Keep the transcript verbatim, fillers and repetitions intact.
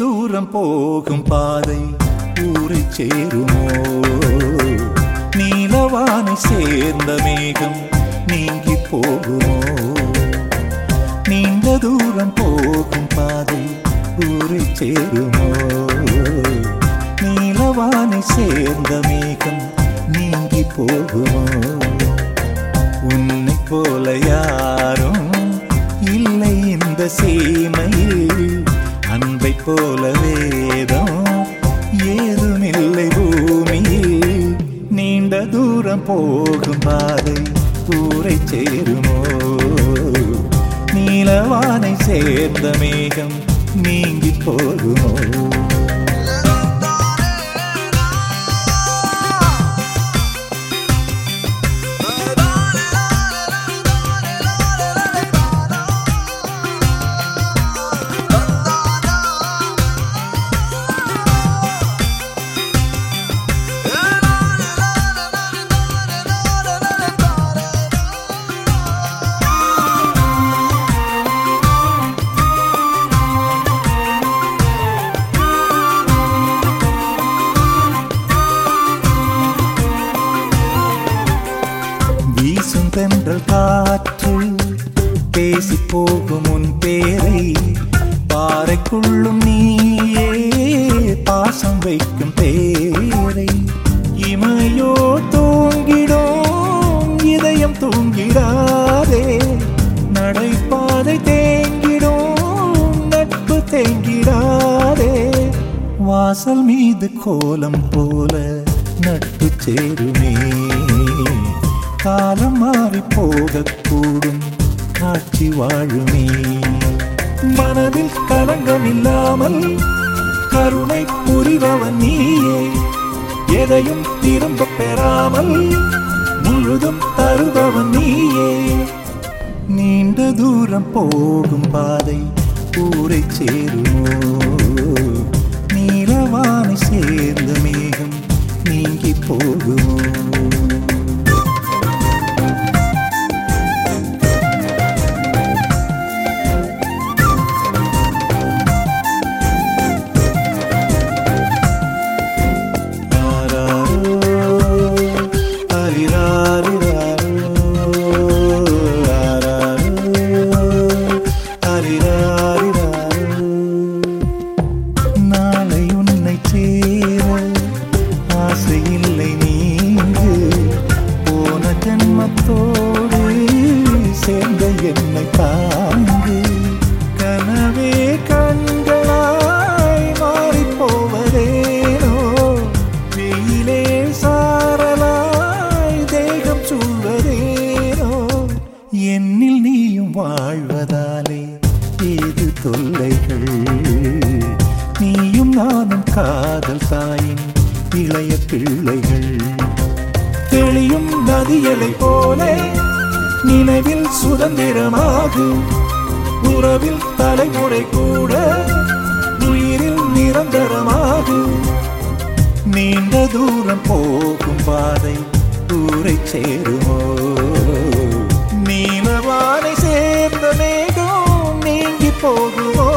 தூரம் போகும் பாதை ஊரை சேருமோ? நீலவானை சேர்ந்த மேகம் நீங்கி போகுமோ? நீண்ட தூரம் போகும் பாதை ஊரை சேருமோ? நீலவானை சேர்ந்த மேகம் நீங்கி போகுமோ? உன்னை போல யாரும் இல்லை இந்த சீமையில், அன்பை போல வேதம் ஏதுமில்லை பூமியில். நீண்ட தூரம் போகும் பாதை ஊரை சேருமோ? நீலவானை சேர்ந்த மேகம் நீங்கி போகுமோ? வீசும் தென்றல் காற்று பேசி போகும் உன் பேரை, பாறைக்குள்ளும் நீயே பாசம் வைக்கும் பேரை. இமையோ தூங்கிடும் இதயம் தூங்கிடாதே, நடைபாதை தேங்கிடும் நட்பு தேங்கிடாதே. வாசல் மீது கோலம் போல நட்பு சேருமே, காலம் மாறி போகக்கூடும் காட்சி வாழுமே. மனதில் களங்கம் இல்லாமல் கருணை புரிபவன் நீயே, எதையும் திரும்ப பெறாமல் முழுதும் தருபவன் நீயே. நீண்ட தூரம் போகும் பாதை ஊரை சேருமோ? நீலவானை சேர்ந்த மேகம் நீங்கி போகுமோ? நாளை உன்னை சேர ஆசை இல்லை நீங்கு, போன ஜன்மத்தோடு சேர்ந்த என்னை தாங்கு. கனவே கண்களாய் மாறி போவதேனோ, வெயிலே சாரலாய் தேகம் சூழ்வதேனோ. என்னில் நீயும் வாழ்வதாலே ஏது தொல்லைகள், நீயும் நானும் காதல் தாயின் இளைய பிள்ளைகள். தெளியும் நதியலை போல நினைவில் சுதந்திரமாகும், உறவில் தலைமுறை கூட உயிரில் நிரந்தரமாகும். நீண்ட தூரம் போகும் பாதை ஊரை சேருமோ? நீலவானை சேர்ந்த மேகம் நீங்கி போகுமோ?